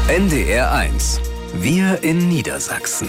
NDR 1. Wir in Niedersachsen.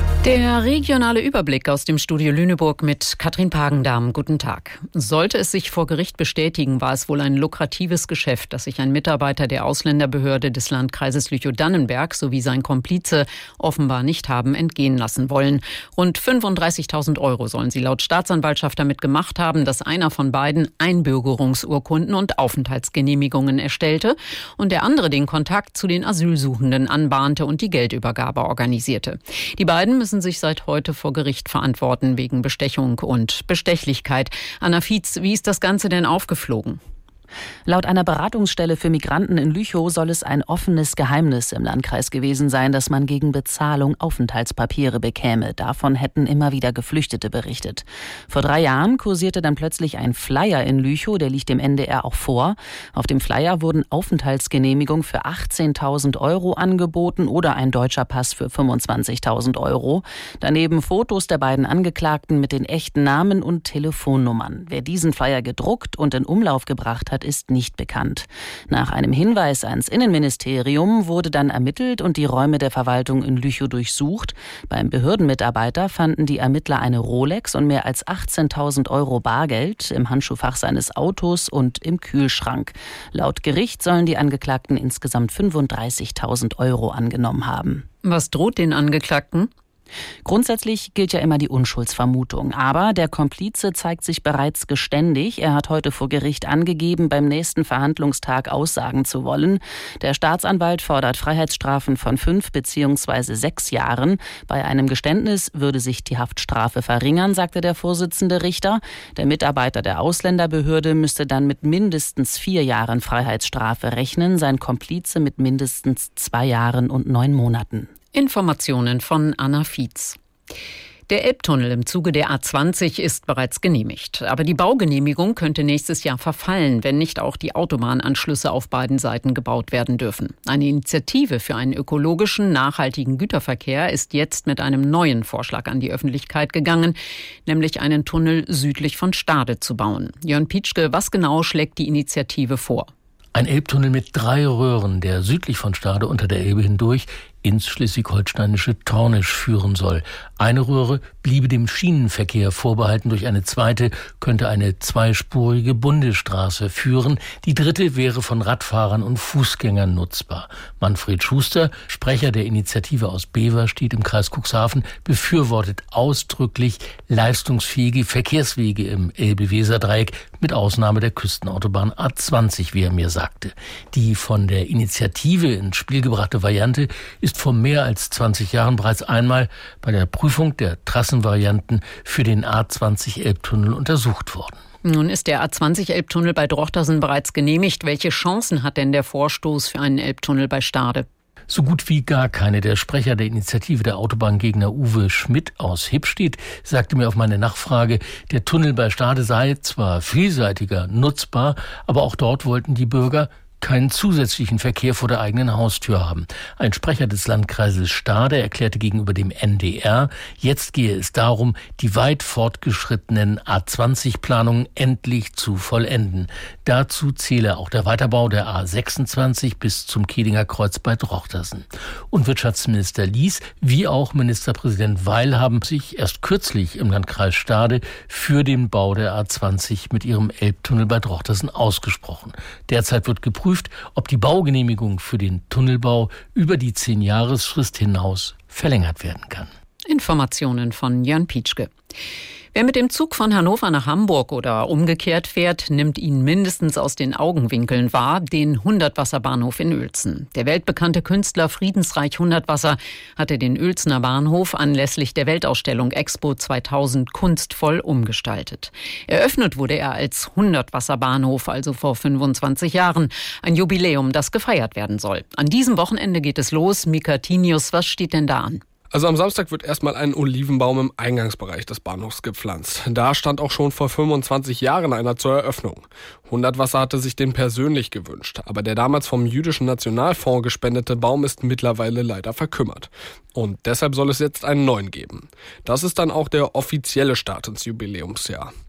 Der regionale Überblick aus dem Studio Lüneburg mit Katrin Pagendamm. Guten Tag. Sollte es sich vor Gericht bestätigen, war es wohl ein lukratives Geschäft, das sich ein Mitarbeiter der Ausländerbehörde des Landkreises Lüchow-Dannenberg sowie sein Komplize offenbar nicht haben entgehen lassen wollen. Rund 35.000 € sollen sie laut Staatsanwaltschaft damit gemacht haben, dass einer von beiden Einbürgerungsurkunden und Aufenthaltsgenehmigungen erstellte und der andere den Kontakt zu den Asylsuchenden anbahnte und die Geldübergabe organisierte. Die beiden müssen sich seit heute vor Gericht verantworten wegen Bestechung und Bestechlichkeit. Anna Fietz, wie ist das Ganze denn aufgeflogen? Laut einer Beratungsstelle für Migranten in Lüchow soll es ein offenes Geheimnis im Landkreis gewesen sein, dass man gegen Bezahlung Aufenthaltspapiere bekäme. Davon hätten immer wieder Geflüchtete berichtet. Vor 3 Jahren kursierte dann plötzlich ein Flyer in Lüchow, der liegt dem NDR auch vor. Auf dem Flyer wurden Aufenthaltsgenehmigungen für 18.000 € angeboten oder ein deutscher Pass für 25.000 €. Daneben Fotos der beiden Angeklagten mit den echten Namen und Telefonnummern. Wer diesen Flyer gedruckt und in Umlauf gebracht hat, ist nicht bekannt. Nach einem Hinweis ans Innenministerium wurde dann ermittelt und die Räume der Verwaltung in Lüchow durchsucht. Beim Behördenmitarbeiter fanden die Ermittler eine Rolex und mehr als 18.000 € Bargeld im Handschuhfach seines Autos und im Kühlschrank. Laut Gericht sollen die Angeklagten insgesamt 35.000 € angenommen haben. Was droht den Angeklagten? Grundsätzlich gilt ja immer die Unschuldsvermutung, aber der Komplize zeigt sich bereits geständig. Er hat heute vor Gericht angegeben, beim nächsten Verhandlungstag aussagen zu wollen. Der Staatsanwalt fordert Freiheitsstrafen von 5 bzw. 6 Jahren. Bei einem Geständnis würde sich die Haftstrafe verringern, sagte der Vorsitzende Richter. Der Mitarbeiter der Ausländerbehörde müsste dann mit mindestens 4 Jahren Freiheitsstrafe rechnen, sein Komplize mit mindestens 2 Jahren und 9 Monaten. Informationen von Anna Fietz. Der Elbtunnel im Zuge der A20 ist bereits genehmigt. Aber die Baugenehmigung könnte nächstes Jahr verfallen, wenn nicht auch die Autobahnanschlüsse auf beiden Seiten gebaut werden dürfen. Eine Initiative für einen ökologischen, nachhaltigen Güterverkehr ist jetzt mit einem neuen Vorschlag an die Öffentlichkeit gegangen, nämlich einen Tunnel südlich von Stade zu bauen. Jörn Pietschke, was genau schlägt die Initiative vor? Ein Elbtunnel mit 3 Röhren, der südlich von Stade unter der Elbe hindurch ins schleswig-holsteinische Tornisch führen soll. Eine Röhre bliebe dem Schienenverkehr vorbehalten, durch eine zweite könnte eine zweispurige Bundesstraße führen. Die dritte wäre von Radfahrern und Fußgängern nutzbar. Manfred Schuster, Sprecher der Initiative aus Beverstedt im Kreis Cuxhaven, befürwortet ausdrücklich leistungsfähige Verkehrswege im Elbe-Weser-Dreieck, mit Ausnahme der Küstenautobahn A20, wie er mir sagte. Die von der Initiative ins Spiel gebrachte Variante ist vor mehr als 20 Jahren bereits einmal bei der Prüfung der Trassenvarianten für den A20 Elbtunnel untersucht worden. Nun ist der A20 Elbtunnel bei Drochtersen bereits genehmigt. Welche Chancen hat denn der Vorstoß für einen Elbtunnel bei Stade? So gut wie gar keine. Der Sprecher der Initiative, der Autobahngegner Uwe Schmidt aus Hippstedt, sagte mir auf meine Nachfrage, der Tunnel bei Stade sei zwar vielseitiger nutzbar, aber auch dort wollten die Bürger keinen zusätzlichen Verkehr vor der eigenen Haustür haben. Ein Sprecher des Landkreises Stade erklärte gegenüber dem NDR, jetzt gehe es darum, die weit fortgeschrittenen A20-Planungen endlich zu vollenden. Dazu zähle auch der Weiterbau der A26 bis zum Kehlinger Kreuz bei Drochtersen. Und Wirtschaftsminister Lies wie auch Ministerpräsident Weil haben sich erst kürzlich im Landkreis Stade für den Bau der A20 mit ihrem Elbtunnel bei Drochtersen ausgesprochen. Derzeit wird geprüft, ob die Baugenehmigung für den Tunnelbau über die 10-Jahresfrist hinaus verlängert werden kann. Informationen von Jörn Pietschke. Wer mit dem Zug von Hannover nach Hamburg oder umgekehrt fährt, nimmt ihn mindestens aus den Augenwinkeln wahr, den Hundertwasserbahnhof in Uelzen. Der weltbekannte Künstler Friedensreich Hundertwasser hatte den Uelzener Bahnhof anlässlich der Weltausstellung Expo 2000 kunstvoll umgestaltet. Eröffnet wurde er als Hundertwasserbahnhof, also vor 25 Jahren. Ein Jubiläum, das gefeiert werden soll. An diesem Wochenende geht es los. Mika Tinius, was steht denn da an? Also am Samstag wird erstmal ein Olivenbaum im Eingangsbereich des Bahnhofs gepflanzt. Da stand auch schon vor 25 Jahren einer zur Eröffnung. Hundertwasser hatte sich den persönlich gewünscht, aber der damals vom Jüdischen Nationalfonds gespendete Baum ist mittlerweile leider verkümmert. Und deshalb soll es jetzt einen neuen geben. Das ist dann auch der offizielle Start ins Jubiläumsjahr.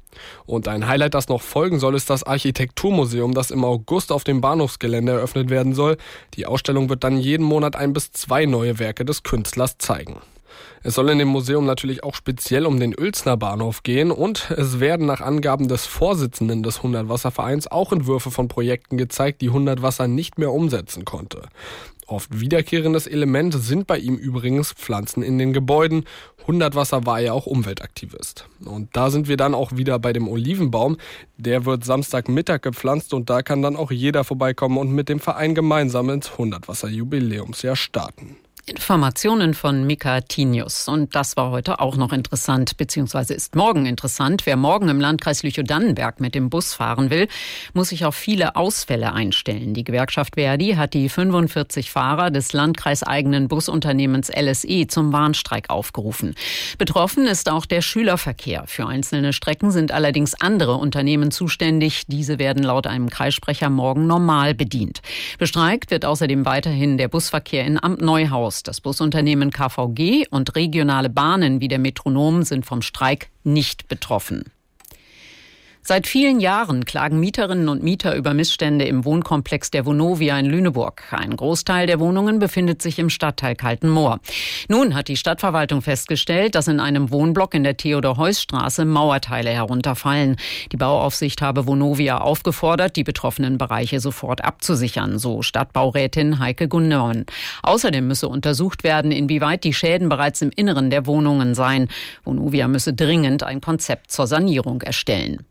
Und ein Highlight, das noch folgen soll, ist das Architekturmuseum, das im August auf dem Bahnhofsgelände eröffnet werden soll. Die Ausstellung wird dann jeden Monat 1 bis 2 neue Werke des Künstlers zeigen. Es soll in dem Museum natürlich auch speziell um den Uelzner Bahnhof gehen und es werden nach Angaben des Vorsitzenden des 100-Wasser-Vereins auch Entwürfe von Projekten gezeigt, die 100-Wasser nicht mehr umsetzen konnte. Oft wiederkehrendes Element sind bei ihm übrigens Pflanzen in den Gebäuden. 100-Wasser war ja auch Umweltaktivist. Und da sind wir dann auch wieder bei dem Olivenbaum. Der wird Samstagmittag gepflanzt und da kann dann auch jeder vorbeikommen und mit dem Verein gemeinsam ins 100-Wasser-Jubiläumsjahr starten. Informationen von Mika Tinius. Und das war heute auch noch interessant, beziehungsweise ist morgen interessant. Wer morgen im Landkreis Lüchow-Dannenberg mit dem Bus fahren will, muss sich auf viele Ausfälle einstellen. Die Gewerkschaft Verdi hat die 45 Fahrer des landkreiseigenen Busunternehmens LSE zum Warnstreik aufgerufen. Betroffen ist auch der Schülerverkehr. Für einzelne Strecken sind allerdings andere Unternehmen zuständig. Diese werden laut einem Kreissprecher morgen normal bedient. Bestreikt wird außerdem weiterhin der Busverkehr in Amt Neuhaus. Das Busunternehmen KVG und regionale Bahnen wie der Metronom sind vom Streik nicht betroffen. Seit vielen Jahren klagen Mieterinnen und Mieter über Missstände im Wohnkomplex der Vonovia in Lüneburg. Ein Großteil der Wohnungen befindet sich im Stadtteil Kaltenmoor. Nun hat die Stadtverwaltung festgestellt, dass in einem Wohnblock in der Theodor-Heuss-Straße Mauerteile herunterfallen. Die Bauaufsicht habe Vonovia aufgefordert, die betroffenen Bereiche sofort abzusichern, so Stadtbaurätin Heike Gunnemann. Außerdem müsse untersucht werden, inwieweit die Schäden bereits im Inneren der Wohnungen seien. Vonovia müsse dringend ein Konzept zur Sanierung erstellen.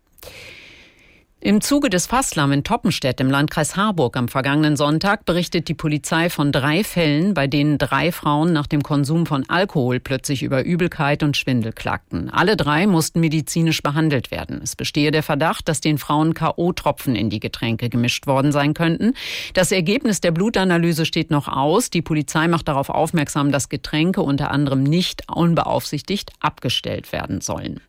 Im Zuge des Faslam in Toppenstedt im Landkreis Harburg am vergangenen Sonntag berichtet die Polizei von 3 Fällen, bei denen 3 Frauen nach dem Konsum von Alkohol plötzlich über Übelkeit und Schwindel klagten. Alle 3 mussten medizinisch behandelt werden. Es bestehe der Verdacht, dass den Frauen K.O.-Tropfen in die Getränke gemischt worden sein könnten. Das Ergebnis der Blutanalyse steht noch aus. Die Polizei macht darauf aufmerksam, dass Getränke unter anderem nicht unbeaufsichtigt abgestellt werden sollen.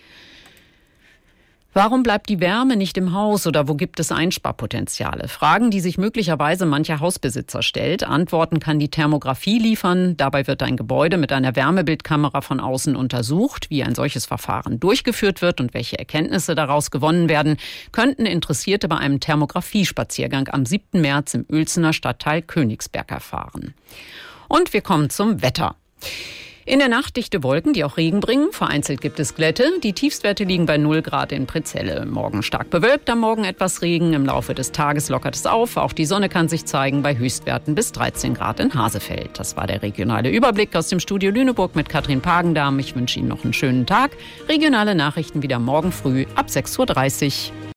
Warum bleibt die Wärme nicht im Haus oder wo gibt es Einsparpotenziale? Fragen, die sich möglicherweise mancher Hausbesitzer stellt. Antworten kann die Thermografie liefern. Dabei wird ein Gebäude mit einer Wärmebildkamera von außen untersucht. Wie ein solches Verfahren durchgeführt wird und welche Erkenntnisse daraus gewonnen werden, könnten Interessierte bei einem Thermografie-Spaziergang am 7. März im Uelzener Stadtteil Königsberg erfahren. Und wir kommen zum Wetter. In der Nacht dichte Wolken, die auch Regen bringen. Vereinzelt gibt es Glätte. Die Tiefstwerte liegen bei 0 Grad in Prezelle. Morgen stark bewölkt, am Morgen etwas Regen. Im Laufe des Tages lockert es auf. Auch die Sonne kann sich zeigen bei Höchstwerten bis 13 Grad in Hasefeld. Das war der regionale Überblick aus dem Studio Lüneburg mit Katrin Pagendam. Ich wünsche Ihnen noch einen schönen Tag. Regionale Nachrichten wieder morgen früh ab 6:30 Uhr.